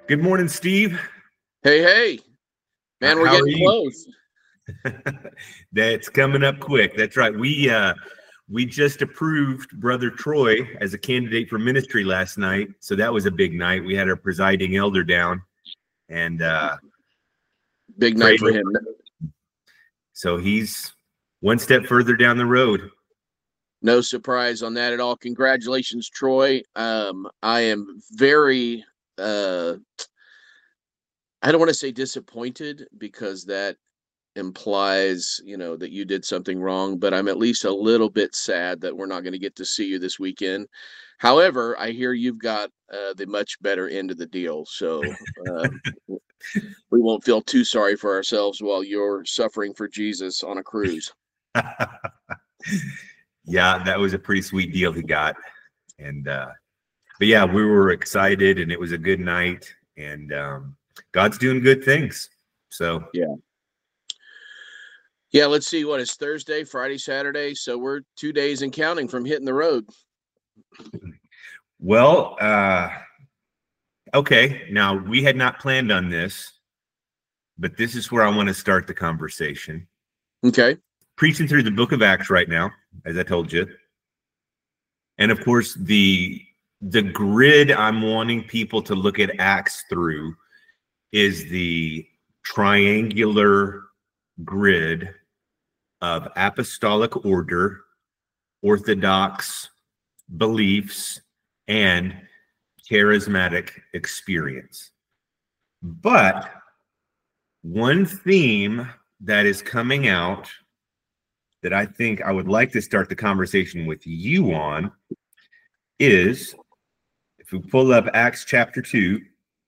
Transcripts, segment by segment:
Good morning, Steve. Hey, man, we're How are getting you? close. That's coming up quick. That's right. We just approved Brother Troy as a candidate for ministry last night, so that was a big night. We had our presiding elder down, and Big night prayed. for him. So he's one step further down the road. No surprise on that at all. Congratulations, Troy. I am very, I don't want to say disappointed because that implies, that you did something wrong, but I'm at least a little bit sad that we're not going to get to see you this weekend. However, I hear you've got the much better end of the deal. So we won't feel too sorry for ourselves while you're suffering for Jesus on a cruise. Yeah, that was a pretty sweet deal he got. And but yeah, we were excited, and it was a good night, and God's doing good things. So yeah, let's see, what is Thursday, Friday, Saturday, so we're 2 days and counting from hitting the road. Well, okay, now we had not planned on this, but this is where I want to start the conversation. Okay. Preaching through the book of Acts right now, as I told you. And of course, the grid I'm wanting people to look at Acts through is the triangular grid of apostolic order, orthodox beliefs, and charismatic experience. But one theme that is coming out that I think I would like to start the conversation with you on is, if we pull up Acts chapter 2,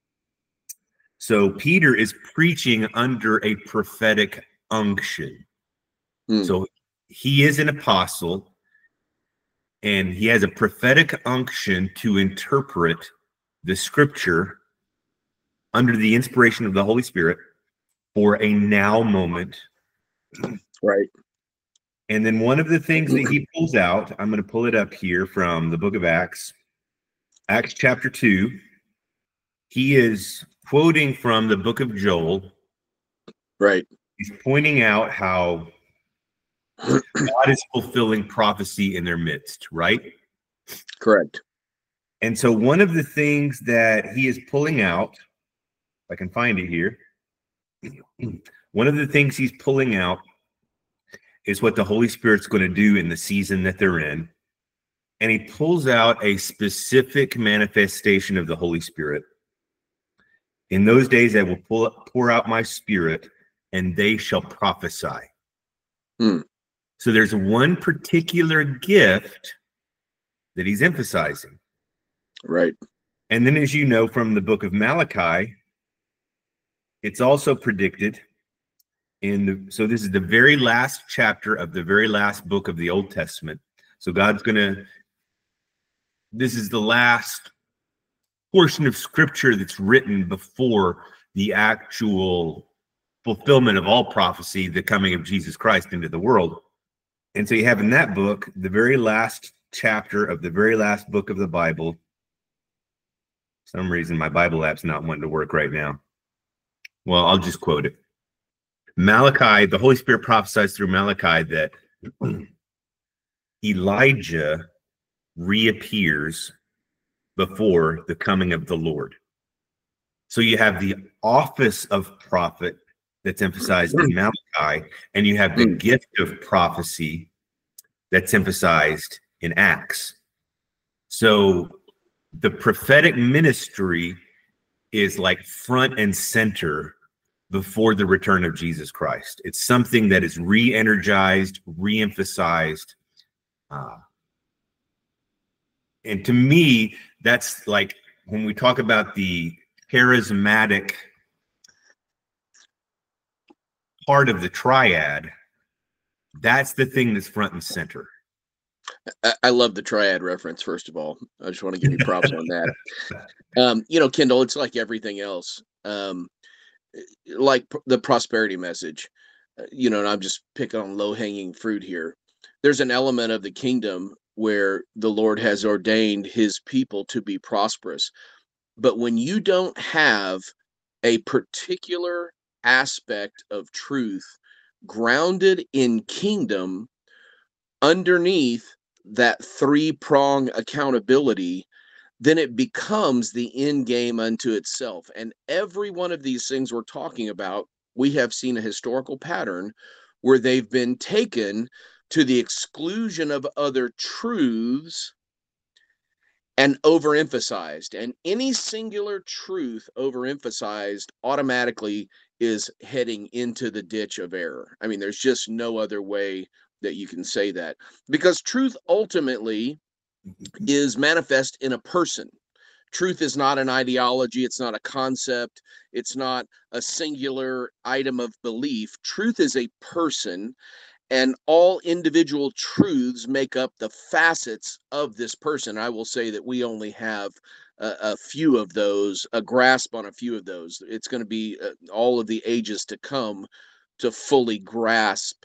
so Peter is preaching under a prophetic unction. So he is an apostle, and he has a prophetic unction to interpret the scripture under the inspiration of the Holy Spirit for a now moment. Right. And then one of the things that he pulls out, I'm going to pull it up here from the book of Acts, Acts chapter 2. He is quoting from the book of Joel. Right. He's pointing out how God is fulfilling prophecy in their midst, right? Correct. And so one of the things that he is pulling out, if I can find it here, one of the things he's pulling out is what the Holy Spirit's going to do in the season that they're in. And he pulls out a specific manifestation of the Holy Spirit. In those days, I will pour out my spirit, and they shall prophesy. So there's one particular gift that he's emphasizing. Right. And then, as you know from the book of Malachi, it's also predicted so this is the very last chapter of the very last book of the Old Testament. So this is the last portion of scripture that's written before the actual fulfillment of all prophecy, the coming of Jesus Christ into the world. And so you have in that book, the very last chapter of the very last book of the Bible. For some reason, my Bible app's not wanting to work right now. Well, I'll just quote it. Malachi, the Holy Spirit prophesies through Malachi that Elijah reappears before the coming of the Lord. So you have the office of prophet that's emphasized in Malachi, and you have the gift of prophecy that's emphasized in Acts. So the prophetic ministry is like front and center before the return of Jesus Christ. It's something that is re-energized, re-emphasized. And to me, that's like when we talk about the charismatic part of the triad, that's the thing that's front and center. I love the triad reference, first of all. I just want to give you props on that. Kendall, it's like everything else. Like the prosperity message, and I'm just picking on low-hanging fruit here. There's an element of the kingdom where the Lord has ordained his people to be prosperous. But when you don't have a particular aspect of truth grounded in kingdom underneath that three-prong accountability, then it becomes the end game unto itself. And every one of these things we're talking about, we have seen a historical pattern where they've been taken to the exclusion of other truths and overemphasized. And any singular truth overemphasized automatically is heading into the ditch of error. I mean, there's just no other way that you can say that, because truth ultimately is manifest in a person. Truth is not an ideology. It's not a concept. It's not a singular item of belief. Truth is a person, and all individual truths make up the facets of this person. I will say that we only have a few of those, a grasp on a few of those. It's going to be all of the ages to come to fully grasp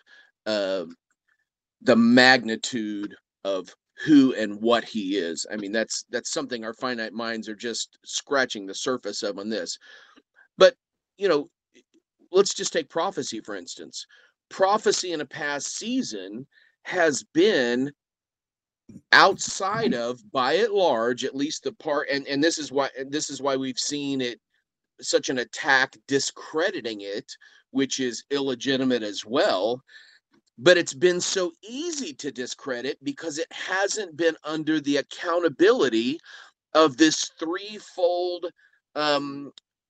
the magnitude of who and what he is. I mean, that's something our finite minds are just scratching the surface of on this. But, you know, let's just take prophecy, for instance. Prophecy in a past season has been outside of, by and large, at least the part, and this is why we've seen it, such an attack discrediting it, which is illegitimate as well. But it's been so easy to discredit because it hasn't been under the accountability of this threefold, how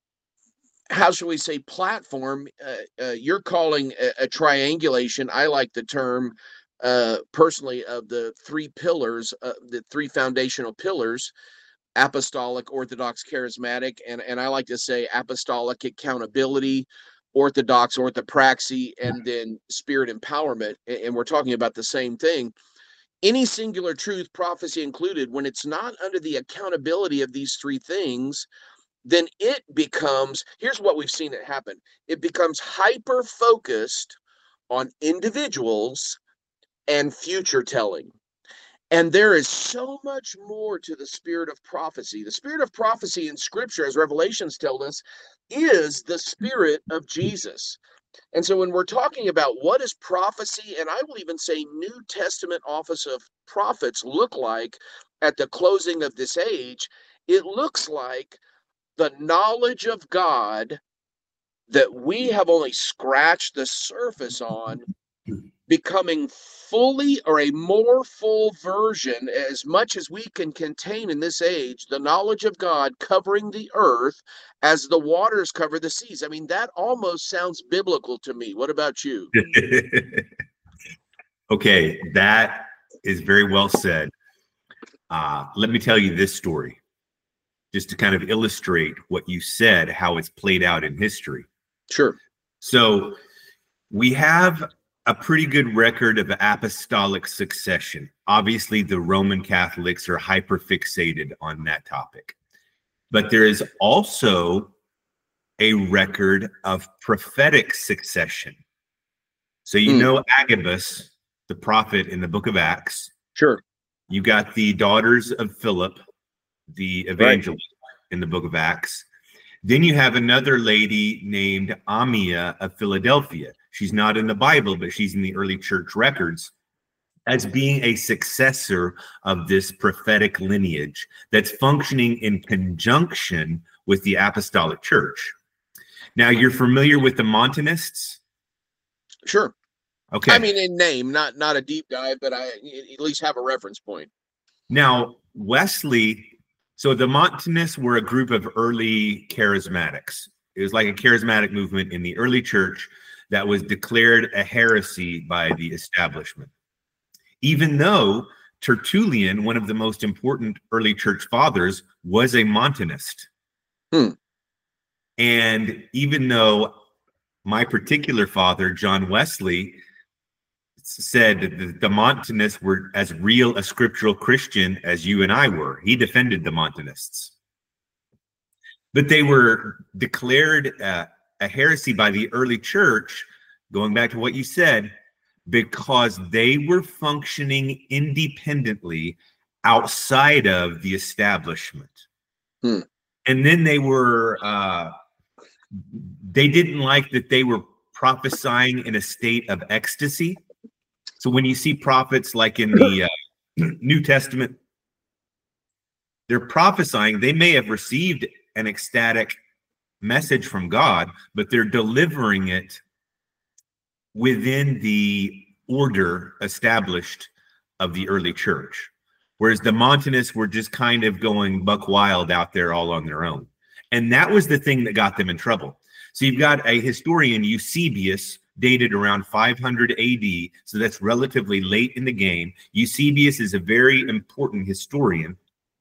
shall we say, platform. You're calling a triangulation. I like the term personally of the three pillars, the three foundational pillars: apostolic, orthodox, charismatic, and I like to say apostolic accountability, orthodox orthopraxy, and then spirit empowerment. And we're talking about the same thing. Any singular truth, prophecy included, when it's not under the accountability of these three things, then it becomes, here's what we've seen it happen. It becomes hyper focused on individuals and future telling. And there is so much more to the spirit of prophecy. The spirit of prophecy in Scripture, as Revelations tell us, is the spirit of Jesus. And so when we're talking about what is prophecy, and I will even say New Testament office of prophets look like at the closing of this age, it looks like the knowledge of God that we have only scratched the surface on, becoming fully, or a more full version, as much as we can contain in this age, the knowledge of God covering the earth as the waters cover the seas. I mean, that almost sounds biblical to me. What about you? Okay, that is very well said. Let me tell you this story, just to kind of illustrate what you said, how it's played out in history. Sure. So we have a pretty good record of apostolic succession. Obviously, the Roman Catholics are hyper fixated on that topic. But there is also a record of prophetic succession. So you know Agabus, the prophet in the book of Acts. Sure. You got the daughters of Philip, the evangelist, in the book of Acts. Then you have another lady named Amia of Philadelphia. She's not in the Bible, but she's in the early church records as being a successor of this prophetic lineage that's functioning in conjunction with the apostolic church. Now, you're familiar with the Montanists? Sure. Okay. I mean, in name, not a deep dive, but I at least have a reference point. Now, Wesley, so the Montanists were a group of early charismatics. It was like a charismatic movement in the early church that was declared a heresy by the establishment. Even though Tertullian, one of the most important early church fathers, was a Montanist. And even though my particular father, John Wesley, said that the Montanists were as real a scriptural Christian as you and I were, he defended the Montanists. But they were declared a heresy by the early church, going back to what you said, because they were functioning independently outside of the establishment. And then they didn't like that they were prophesying in a state of ecstasy. So when you see prophets like in the New Testament, they're prophesying, they may have received an ecstatic message from God, but they're delivering it within the order established of the early church. Whereas the Montanists were just kind of going buck wild out there all on their own. And that was the thing that got them in trouble. So you've got a historian, Eusebius, dated around 500 AD. So that's relatively late in the game. Eusebius is a very important historian.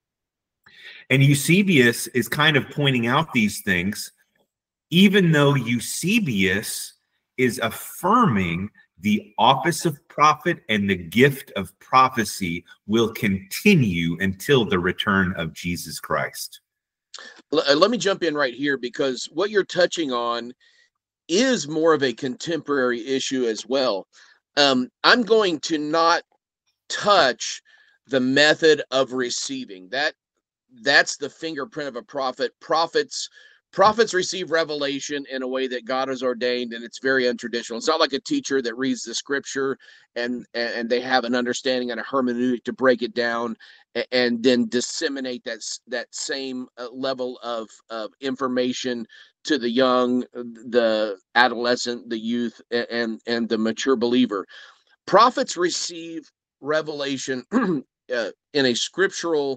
And Eusebius is kind of pointing out these things, even though Eusebius is affirming the office of prophet and the gift of prophecy will continue until the return of Jesus Christ. Let me jump in right here, because what you're touching on is more of a contemporary issue as well. I'm going to not touch the method of receiving. That's the fingerprint of a prophet. Prophets receive revelation in a way that God has ordained, and it's very untraditional. It's not like a teacher that reads the scripture and they have an understanding and a hermeneutic to break it down and then disseminate that same level of information to the young, the adolescent, the youth, and the mature believer. Prophets receive revelation in a scriptural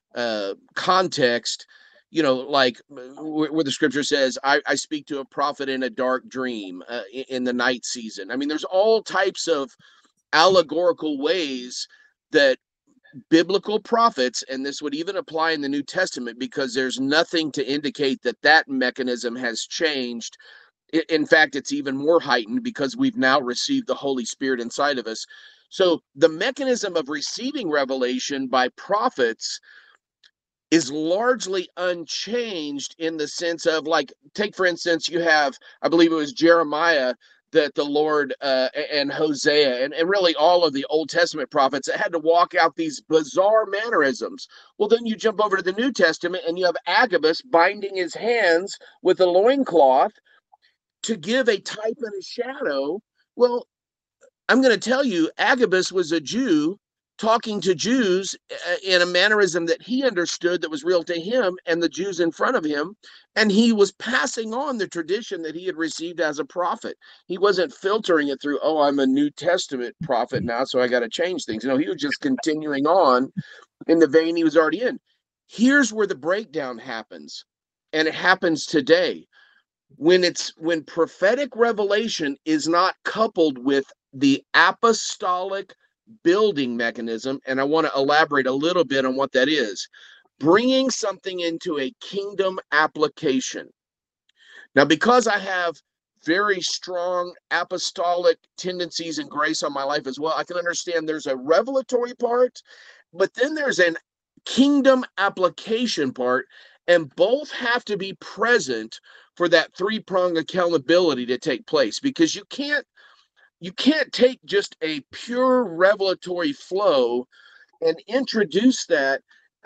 context, like where the scripture says, I speak to a prophet in a dark dream in the night season. I mean, there's all types of allegorical ways that biblical prophets, and this would even apply in the New Testament, because there's nothing to indicate that mechanism has changed. In fact, it's even more heightened because we've now received the Holy Spirit inside of us. So the mechanism of receiving revelation by prophets is largely unchanged, in the sense of, like, take for instance, you have, I believe it was Jeremiah, that the Lord and Hosea and really all of the Old Testament prophets that had to walk out these bizarre mannerisms. Well, then you jump over to the New Testament and you have Agabus binding his hands with a loincloth to give a type and a shadow. Well, I'm going to tell you, Agabus was a Jew talking to Jews in a mannerism that he understood, that was real to him and the Jews in front of him. And he was passing on the tradition that he had received as a prophet. He wasn't filtering it through, oh, I'm a New Testament prophet now, so I got to change things. No, he was just continuing on in the vein he was already in. Here's where the breakdown happens. And it happens today. When prophetic revelation is not coupled with the apostolic building mechanism, and I want to elaborate a little bit on what that is, bringing something into a kingdom application. Now, because I have very strong apostolic tendencies and grace on my life as well, I can understand there's a revelatory part, but then there's an kingdom application part, and both have to be present for that three-pronged accountability to take place, because you can't take just a pure revelatory flow and introduce that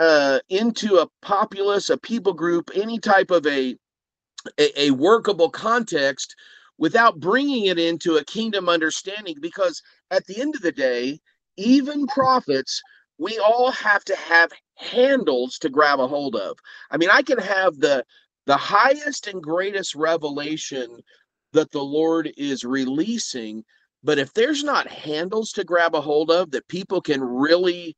into a populace, a people group, any type of a workable context without bringing it into a kingdom understanding. Because at the end of the day, even prophets, we all have to have handles to grab a hold of. I mean, I can have the highest and greatest revelation that the Lord is releasing, but if there's not handles to grab a hold of that people can really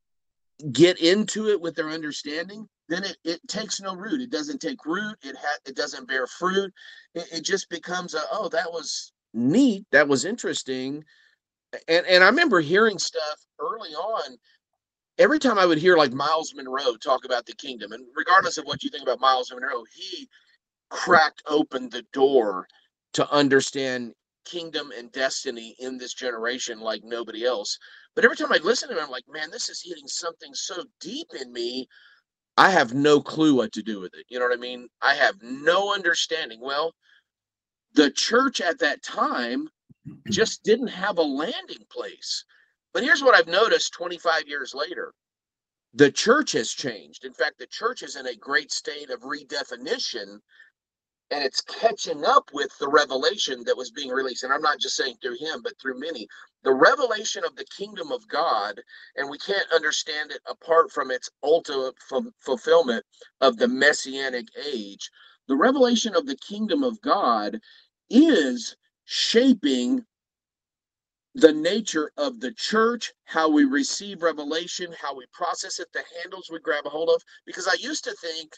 get into it with their understanding, then it takes no root. It doesn't take root. It doesn't bear fruit. It just becomes oh, that was neat. That was interesting. And I remember hearing stuff early on. Every time I would hear like Miles Monroe talk about the kingdom, and regardless of what you think about Miles Monroe, he cracked open the door to understand kingdom and destiny in this generation like nobody else. But every time I'd listen to him, I'm like, man, this is hitting something so deep in me. I have no clue what to do with it. You know what I mean? I have no understanding. Well, the church at that time just didn't have a landing place. But here's what I've noticed 25 years later. The church has changed. In fact, the church is in a great state of redefinition, and it's catching up with the revelation that was being released. And I'm not just saying through him, but through many. The revelation of the kingdom of God, and we can't understand it apart from its ultimate fulfillment of the messianic age. The revelation of the kingdom of God is shaping the nature of the church, how we receive revelation, how we process it, the handles we grab a hold of. Because I used to think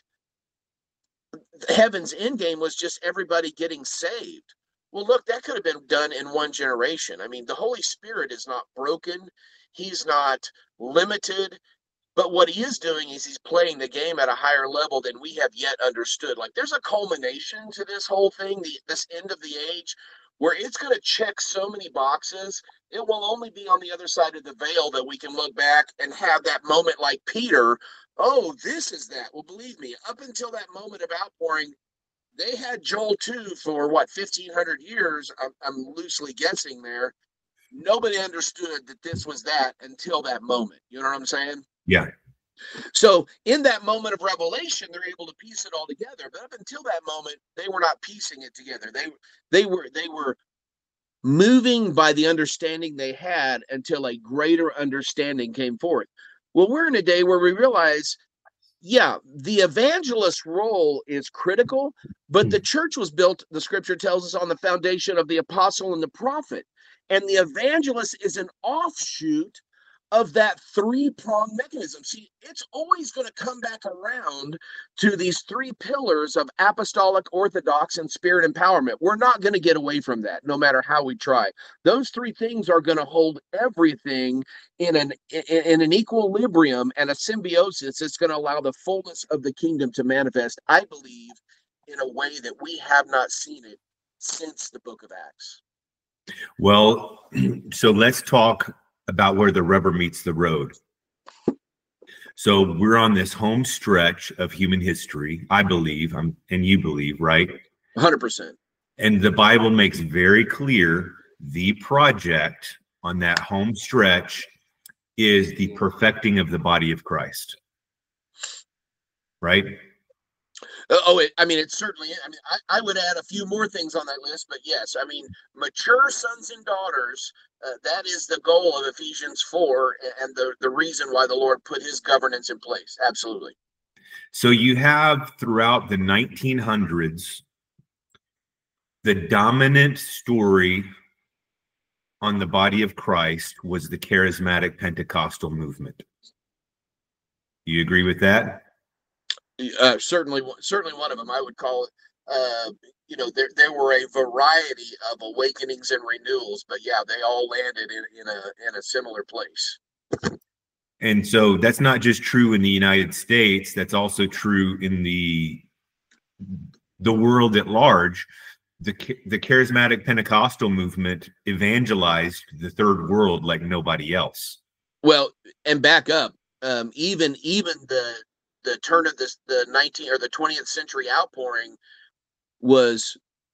heaven's end game was just everybody getting saved. Well, look, that could have been done in one generation. I mean, the Holy Spirit is not broken, he's not limited. But what he is doing is he's playing the game at a higher level than we have yet understood. Like there's a culmination to this whole thing, this end of the age, where it's going to check so many boxes. It will only be on the other side of the veil that we can look back and have that moment like Peter. Oh, this is that. Well, believe me, up until that moment of outpouring, they had Joel 2 for what, 1,500 years. I'm loosely guessing there. Nobody understood that this was that until that moment. You know what I'm saying? Yeah. So in that moment of revelation, they're able to piece it all together. But up until that moment, they were not piecing it together. They were moving by the understanding they had until a greater understanding came forth. Well, we're in a day where we realize, yeah, the evangelist role is critical, but the church was built, the scripture tells us, on the foundation of the apostle and the prophet. And the evangelist is an offshoot of that three-pronged mechanism. See, it's always going to come back around to these three pillars of apostolic, orthodox, and spirit empowerment. We're not going to get away from that, no matter how we try. Those three things are going to hold everything in an equilibrium and a symbiosis. It's going to allow the fullness of the kingdom to manifest, I believe, in a way that we have not seen it since the book of Acts. Well, so let's talk about where the rubber meets the road. So we're on this home stretch of human history, I believe, and you believe, right? 100%. And the Bible makes very clear the project on that home stretch is the perfecting of the body of Christ, right? I mean, it certainly is. I mean, I would add a few more things on that list, but yes, I mean, mature sons and daughters, that is the goal of Ephesians 4 and the reason why the Lord put his governance in place. Absolutely. So you have throughout the 1900s, the dominant story on the body of Christ was the charismatic Pentecostal movement. Do you agree with that? Certainly one of them. I would call it. There were a variety of awakenings and renewals, but yeah, they all landed in a similar place. And so that's not just true in the United States. That's also true in the world at large. The charismatic Pentecostal movement evangelized the third world like nobody else. Well, and back up, even the turn of the 20th century outpouring was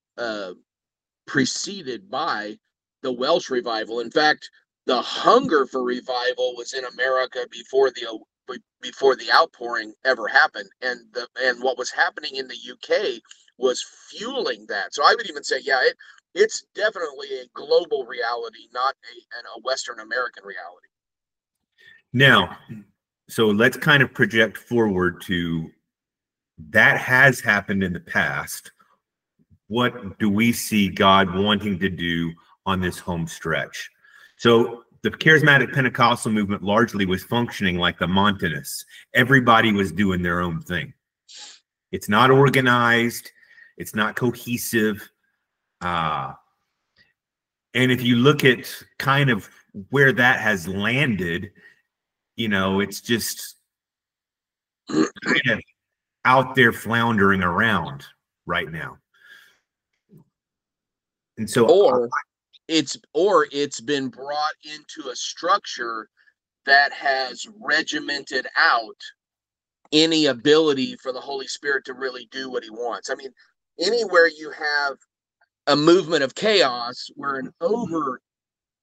preceded by the Welsh revival. In fact, the hunger for revival was in America before the outpouring ever happened, and what was happening in the UK was fueling that. So I would even say, yeah, it's definitely a global reality, not a Western American reality. Now, so let's kind of project forward to that has happened in the past. What do we see God wanting to do on this home stretch? So the charismatic Pentecostal movement largely was functioning like the Montanists. Everybody was doing their own thing. It's not organized. It's not cohesive. And if you look at kind of where that has landed, it's just kind of out there floundering around right now. And so it's been brought into a structure that has regimented out any ability for the Holy Spirit to really do what he wants. I mean, anywhere you have a movement of chaos where an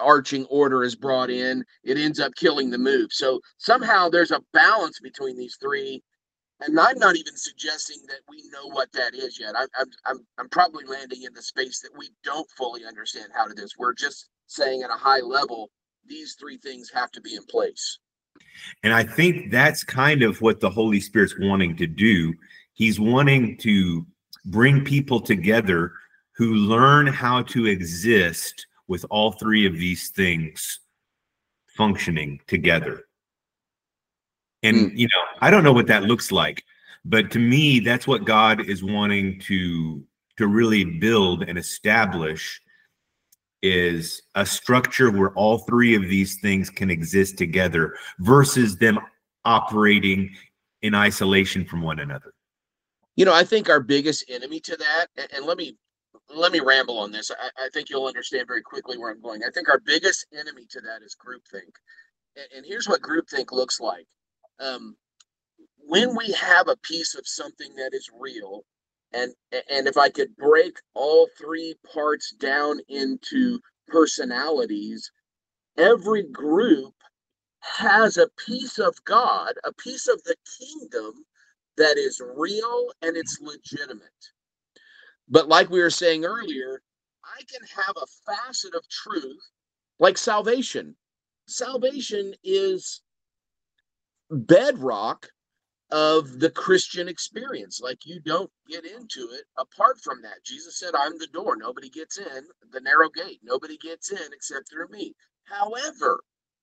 overarching order is brought in, it ends up killing the move. So somehow there's a balance between these three. And I'm not even suggesting that we know what that is yet. I'm probably landing in the space that we don't fully understand how to do this. We're just saying at a high level, these three things have to be in place. And I think that's kind of what the Holy Spirit's wanting to do. He's wanting to bring people together who learn how to exist with all three of these things functioning together. And, you know, I don't know what that looks like, but to me, that's what God is wanting to really build and establish, is a structure where all three of these things can exist together versus them operating in isolation from one another. You know, I think our biggest enemy to that, and let me ramble on this. I think you'll understand very quickly where I'm going. I think our biggest enemy to that is groupthink. And here's what groupthink looks like. When we have a piece of something that is real, and if I could break all three parts down into personalities, every group has a piece of God, a piece of the kingdom that is real and it's legitimate. But like we were saying earlier, I can have a facet of truth like salvation. Salvation is bedrock of the Christian experience. Like, you don't get into it apart from that. Jesus said, I'm the door. Nobody gets in the narrow gate. Nobody gets in except through me. However,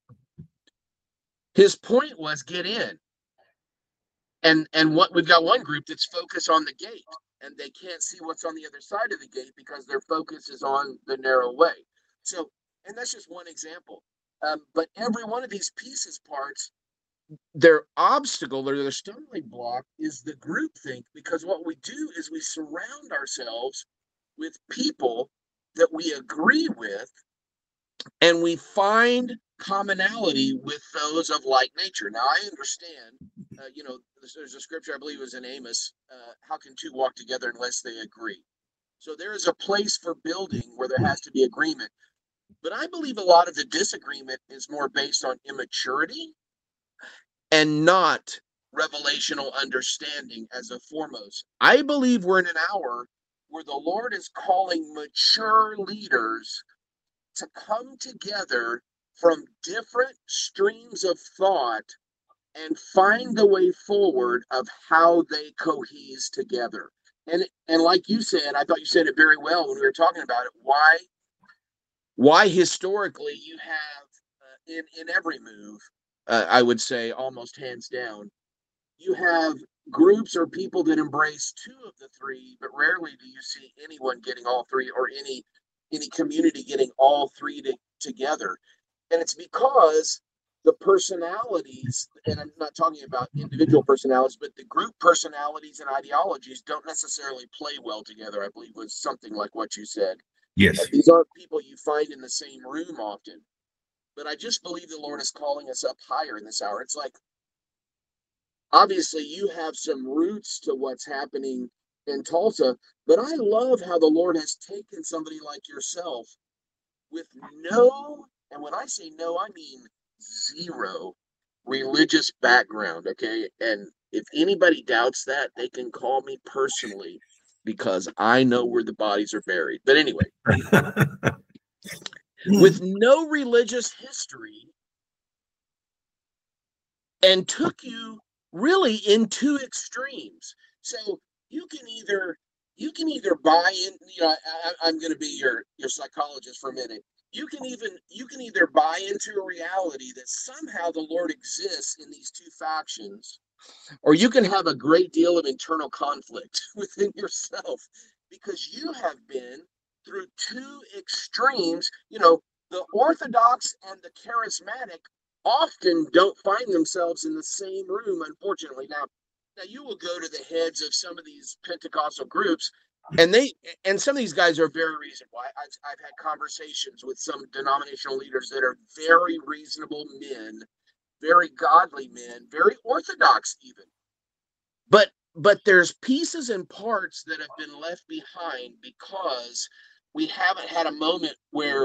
his point was get in. And what we've got one group that's focused on the gate, and they can't see what's on the other side of the gate because their focus is on the narrow way. So, and that's just one example. But every one of these pieces parts, their obstacle or their stumbling block is the groupthink, because what we do is we surround ourselves with people that we agree with, and we find commonality with those of like nature. Now, I understand, you know, there's a scripture, I believe it was in Amos, how can two walk together unless they agree? So there is a place for building where there has to be agreement. But I believe a lot of the disagreement is more based on immaturity and not revelational understanding as a foremost. I believe we're in an hour where the Lord is calling mature leaders to come together from different streams of thought and find the way forward of how they cohese together. And like you said, I thought you said it very well when we were talking about it. Why historically you have in every move, I would say almost hands down, you have groups or people that embrace two of the three, but rarely do you see anyone getting all three, or any community getting all three together. And it's because the personalities, and I'm not talking about individual personalities, but the group personalities and ideologies don't necessarily play well together, I believe was something like what you said. Yes. These aren't people you find in the same room often. But I just believe the Lord is calling us up higher in this hour. It's like, obviously, you have some roots to what's happening in Tulsa, but I love how the Lord has taken somebody like yourself with no, and when I say no, I mean zero religious background, okay? And if anybody doubts that, they can call me personally, because I know where the bodies are buried. But anyway, with no religious history, and took you really in two extremes. So you can either buy in, you know, I'm going to be your psychologist for a minute. You can either buy into a reality that somehow the Lord exists in these two factions, or you can have a great deal of internal conflict within yourself because you have been through two extremes. You know, the Orthodox and the charismatic often don't find themselves in the same room, unfortunately. Now you will go to the heads of some of these Pentecostal groups, and some of these guys are very reasonable. I've had conversations with some denominational leaders that are very reasonable men, very godly men, very orthodox even. But there's pieces and parts that have been left behind because we haven't had a moment where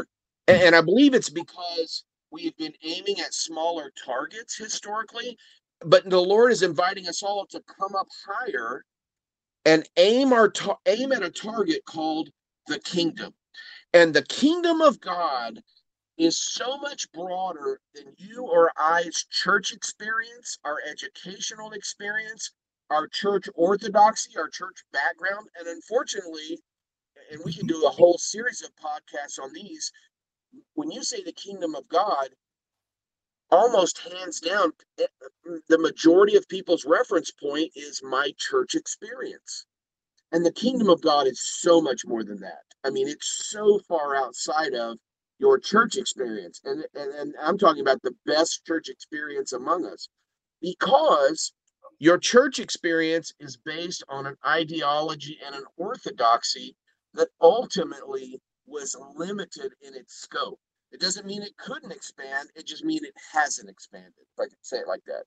And I believe it's because we've been aiming at smaller targets historically, but the Lord is inviting us all to come up higher and aim at a target called the kingdom. And the kingdom of God is so much broader than you or I's church experience, our educational experience, our church orthodoxy, our church background. And unfortunately, and we can do a whole series of podcasts on these, when you say the kingdom of God, almost hands down, the majority of people's reference point is my church experience. And the kingdom of God is so much more than that. I mean, it's so far outside of your church experience. And I'm talking about the best church experience among us, because your church experience is based on an ideology and an orthodoxy that ultimately was limited in its scope. It doesn't mean it couldn't expand. It just means it hasn't expanded, if I could say it like that.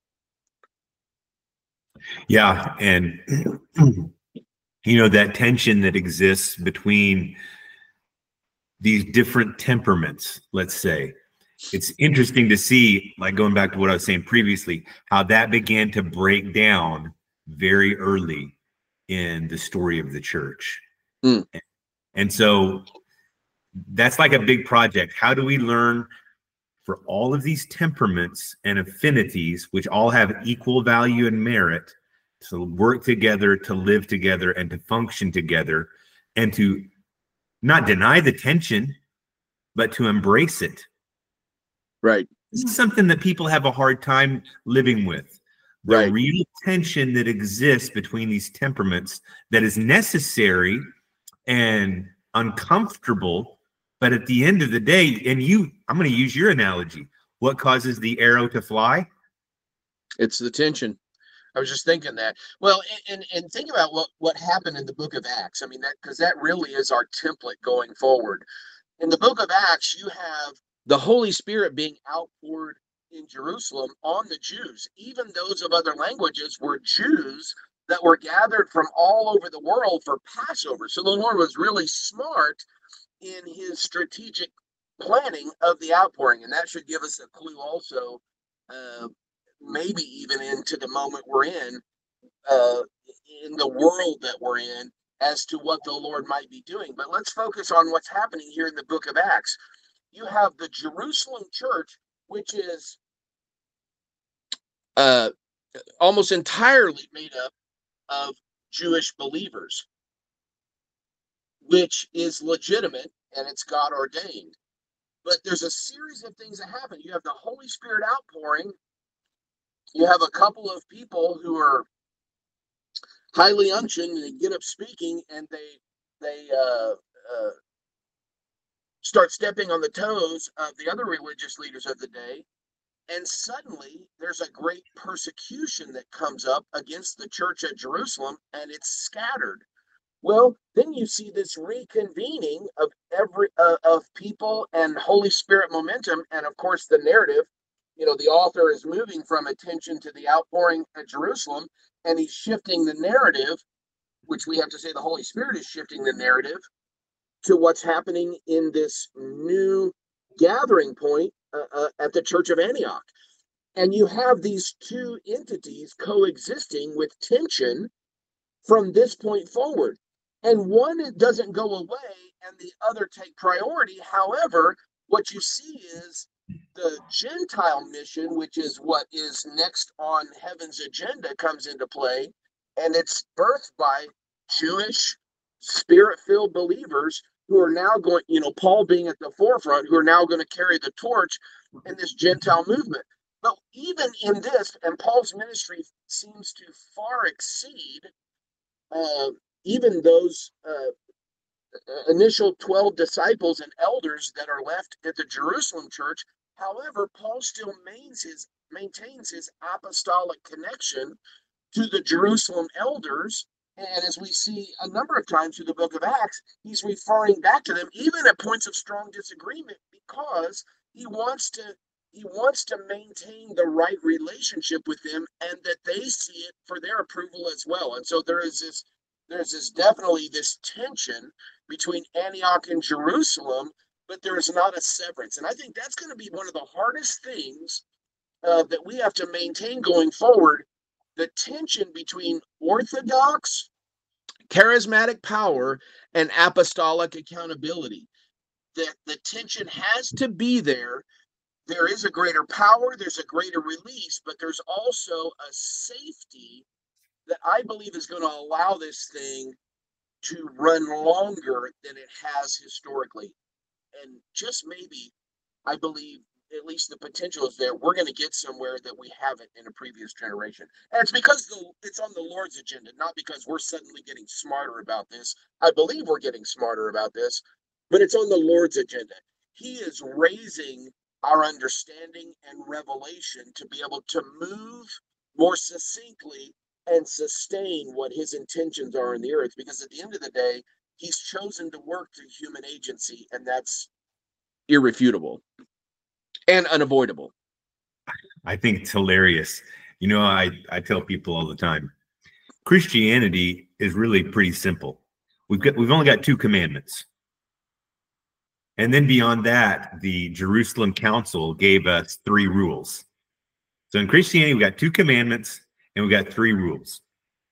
Yeah. And, that tension that exists between these different temperaments, let's say, it's interesting to see, like going back to what I was saying previously, how that began to break down very early in the story of the church. Mm. And so that's like a big project. How do we learn for all of these temperaments and affinities, which all have equal value and merit, to work together, to live together, and to function together, and to not deny the tension, but to embrace it? Right. This is something that people have a hard time living with. The Right. real tension that exists between these temperaments that is necessary and uncomfortable, but at the end of the day, I'm going to use your analogy. What causes the arrow to fly? It's the tension. I was just thinking that. Well, and think about what happened in the book of Acts. I mean, because that really is our template going forward. In the book of Acts, you have the Holy Spirit being outpoured in Jerusalem on the Jews. Even those of other languages were Jews that were gathered from all over the world for Passover. So the Lord was really smart in his strategic planning of the outpouring. And that should give us a clue also, maybe even into the moment we're in the world that we're in, as to what the Lord might be doing. But let's focus on what's happening here in the book of Acts. You have the Jerusalem church, which is almost entirely made up of Jewish believers, which is legitimate and it's God ordained. But there's a series of things that happen. You have the Holy Spirit outpouring. You have a couple of people who are highly unctioned, and they get up speaking, and they start stepping on the toes of the other religious leaders of the day. And suddenly there's a great persecution that comes up against the church at Jerusalem, and it's scattered. Well, then you see this reconvening of people and Holy Spirit momentum, and of course the narrative. The author is moving from attention to the outpouring at Jerusalem, and he's shifting the narrative, which we have to say the Holy Spirit is shifting the narrative to what's happening in this new gathering point at the Church of Antioch. And you have these two entities coexisting with tension from this point forward. And one doesn't go away and the other take priority. However, what you see is the Gentile mission, which is what is next on heaven's agenda, comes into play. And it's birthed by Jewish spirit-filled believers who are now going, Paul being at the forefront, who are now going to carry the torch in this Gentile movement. But even in this, and Paul's ministry seems to far exceed even those initial 12 disciples and elders that are left at the Jerusalem church. However, Paul still maintains his apostolic connection to the Jerusalem elders. And as we see a number of times through the book of Acts, he's referring back to them, even at points of strong disagreement, because he wants to maintain the right relationship with them, and that they see it for their approval as well. And so there's definitely this tension between Antioch and Jerusalem, but there is not a severance. And I think that's going to be one of the hardest things that we have to maintain going forward. The tension between orthodox, charismatic power, and apostolic accountability. That the tension has to be there. There is a greater power, there's a greater release, but there's also a safety that I believe is going to allow this thing to run longer than it has historically. And just maybe, I believe, at least the potential is there. We're going to get somewhere that we haven't in a previous generation. And it's because it's on the Lord's agenda, not because we're suddenly getting smarter about this. I believe we're getting smarter about this, but it's on the Lord's agenda. He is raising our understanding and revelation to be able to move more succinctly and sustain what his intentions are in the earth. Because at the end of the day, he's chosen to work through human agency, and that's irrefutable and unavoidable. I think it's hilarious. You know, I tell people all the time, Christianity is really pretty simple. We've only got 2 commandments. And then beyond that, the Jerusalem Council gave us 3 rules. So in Christianity, we got 2 commandments and we got 3 rules.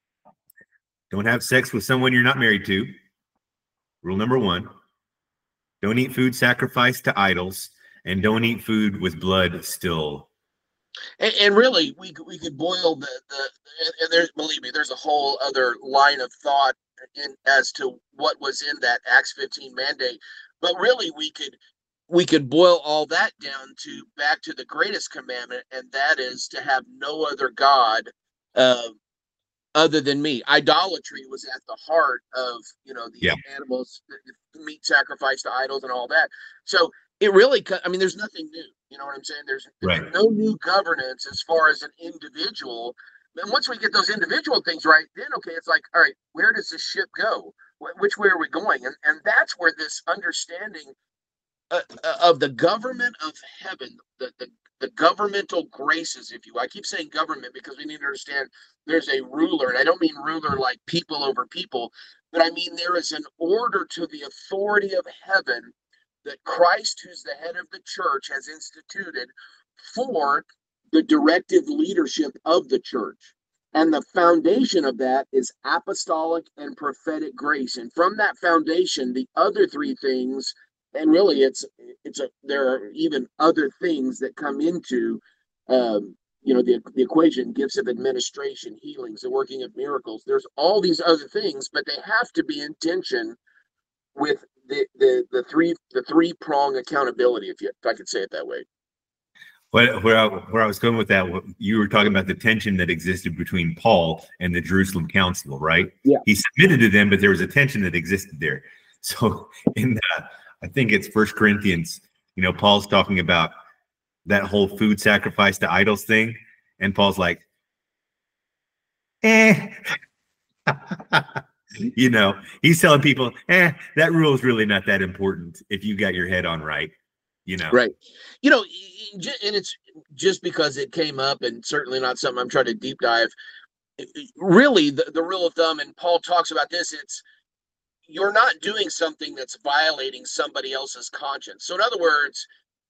Don't have sex with someone you're not married to. Rule number 1. Don't eat food sacrificed to idols, and don't eat food with blood still. And really, we could boil the and there, believe me, there's a whole other line of thought as to what was in that Acts 15 mandate. But really, we could boil all that down to back to the greatest commandment, and that is to have no other God other than me. Idolatry was at the heart of the animals, the meat sacrificed to idols, and all that. So it really, I mean, there's nothing new. You know what I'm saying? There's no new governance as far as an individual. And once we get those individual things right, then okay, it's like, all right, where does this ship go? Which way are we going? And that's where this understanding of the government of heaven, the governmental graces, if you will. I keep saying government because we need to understand there's a ruler, and I don't mean ruler like people over people, but I mean there is an order to the authority of heaven that Christ, who's the head of the church, has instituted for the directive leadership of the church. And the foundation of that is apostolic and prophetic grace. And from that foundation, the other 3 things, and really there are even other things that come into the equation: gifts of administration, healings, the working of miracles. There's all these other things, but they have to be in tension with the 3-prong accountability, if I could say it that way. Where I was going with that, you were talking about the tension that existed between Paul and the Jerusalem Council, right? Yeah. He submitted to them, but there was a tension that existed there. So I think it's 1 Corinthians, Paul's talking about that whole food sacrifice to idols thing. And Paul's like, he's telling people, that rule is really not that important if you got your head on right. Right. And it's just because it came up, and certainly not something I'm trying to deep dive. Really, the rule of thumb, and Paul talks about this, it's you're not doing something that's violating somebody else's conscience. So in other words,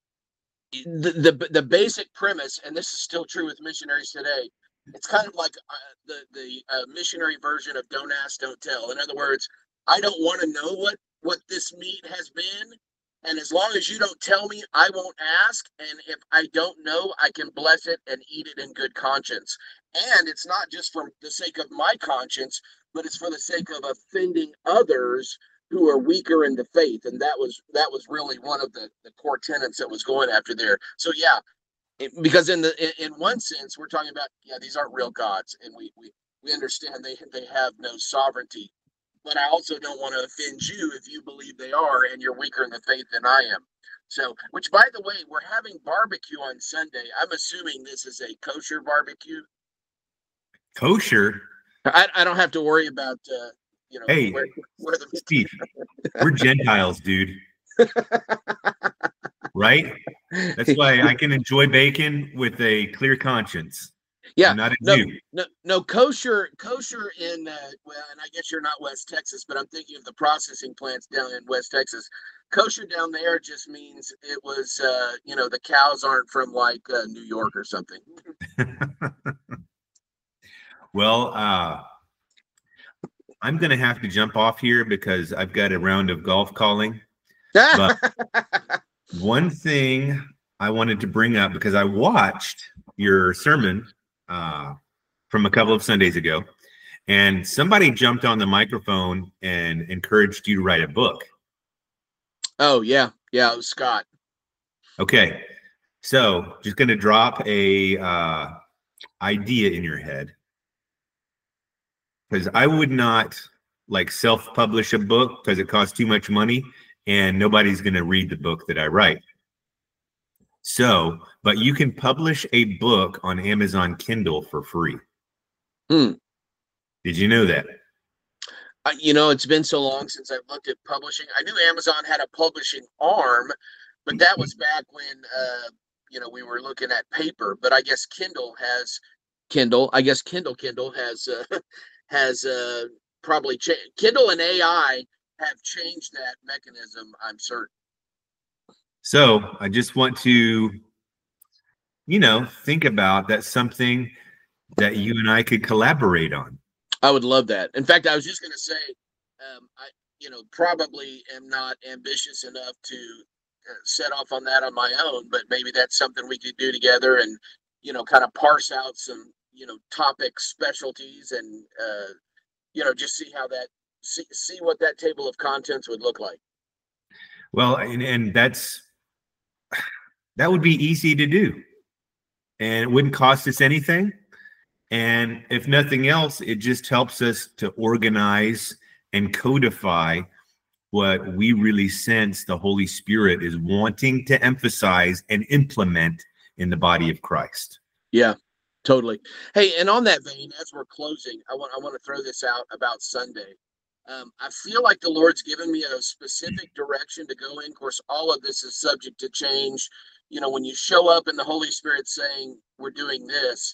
the basic premise, and this is still true with missionaries today, it's kind of like the missionary version of don't ask, don't tell. In other words, I don't want to know what this meat has been. And as long as you don't tell me, I won't ask. And if I don't know, I can bless it and eat it in good conscience. And it's not just for the sake of my conscience, but it's for the sake of offending others who are weaker in the faith. And that was really one of the core tenets that was going after there. So yeah, because in one sense, we're talking about, these aren't real gods, and we understand they have no sovereignty. But I also don't want to offend you if you believe they are and you're weaker in the faith than I am. So, which, by the way, we're having barbecue on Sunday. I'm assuming this is a kosher barbecue. Kosher? I don't have to worry about, hey, where the Steve, we're Gentiles, dude. Right? That's why I can enjoy bacon with a clear conscience. Yeah, no, kosher in and I guess you're not West Texas, but I'm thinking of the processing plants down in West Texas. kosher down there just means it was, you know, the cows aren't from like New York or something. Well, I'm going to have to jump off here because I've got a round of golf calling. But one thing I wanted to bring up, because I watched your sermon from a couple of Sundays ago, and somebody jumped on the microphone and encouraged you to write a book. Oh, yeah. Yeah, it was Scott. Okay. So just going to drop a idea in your head. Because I would not like self-publish a book because it costs too much money and nobody's going to read the book that I write. So, but you can publish a book on Amazon Kindle for free. Did you know that? You know, it's been so long since I've looked at publishing. I knew Amazon had a publishing arm, but that was back when, you know, we were looking at paper. But I guess Kindle has Kindle. I guess Kindle has probably changed. Kindle and AI have changed that mechanism, I'm certain. So I just want to, you know, think about that's something that you and I could collaborate on. I would love that. In fact, I was just going to say, I, you know, probably am not ambitious enough to set off on that on my own, but maybe that's something we could do together and, you know, kind of parse out some, you know, topic specialties and, you know, just see how that, see what that table of contents would look like. Well, and that would be easy to do. And it wouldn't cost us anything. And if nothing else, it just helps us to organize and codify what we really sense the Holy Spirit is wanting to emphasize and implement in the body of Christ. Yeah, totally. Hey, and on that vein, as we're closing, I want to throw this out about Sunday. I feel like the Lord's given me a specific direction to go in. Of course, all of this is subject to change. You know, when you show up and the Holy Spirit saying, we're doing this,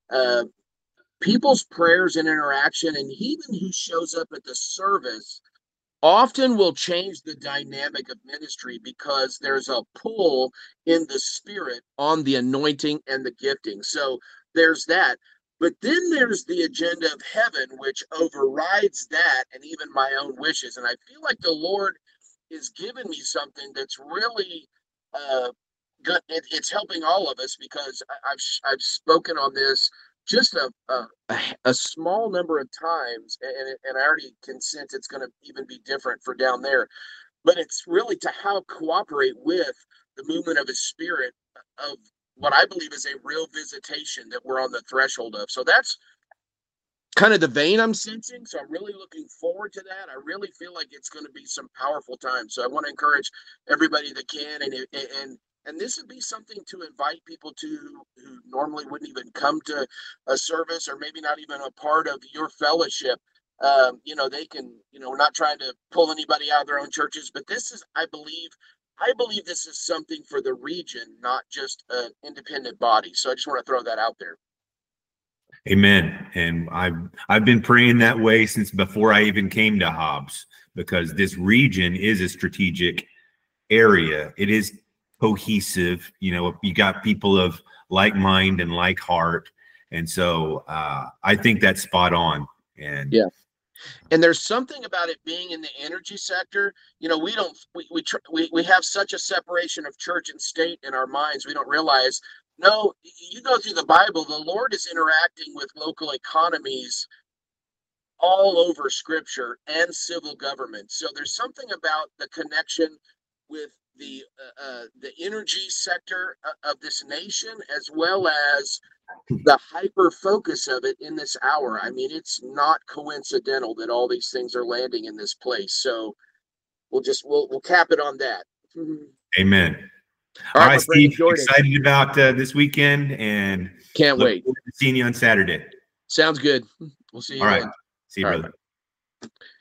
people's prayers and interaction, and even who shows up at the service, often will change the dynamic of ministry because there's a pull in the Spirit on the anointing and the gifting. So there's that. But then there's the agenda of heaven, which overrides that and even my own wishes. And I feel like the Lord is giving me something that's really good. It's helping all of us because I've spoken on this just a small number of times, and I already can sense it's going to even be different for down there. But it's really to how cooperate with the movement of His Spirit of what I believe is a real visitation that we're on the threshold of. So that's kind of the vein I'm sensing. So I'm really looking forward to that. I really feel like it's going to be some powerful time. So I want to encourage everybody that can, and this would be something to invite people to who normally wouldn't even come to a service or maybe not even a part of your fellowship. You know, they can, you know, we're not trying to pull anybody out of their own churches, but this is, I believe this is something for the region, not just an independent body. So I just want to throw that out there. Amen. And I've been praying that way since before I even came to Hobbs, because this region is a strategic area. It is cohesive. You know, you got people of like mind and like heart. And so I think that's spot on. And yeah. And there's something about it being in the energy sector. You know, we have such a separation of church and state in our minds. We don't realize, no, you go through the Bible, the Lord is interacting with local economies all over Scripture and civil government. So there's something about the connection with the energy sector of this nation, as well as the hyper focus of it in this hour. I mean, it's not coincidental that all these things are landing in this place. So we'll cap it on that. Amen. All right, Steve, excited about this weekend and can't wait. Seeing you on Saturday. Sounds good. We'll see you. All right. See you, brother. Right.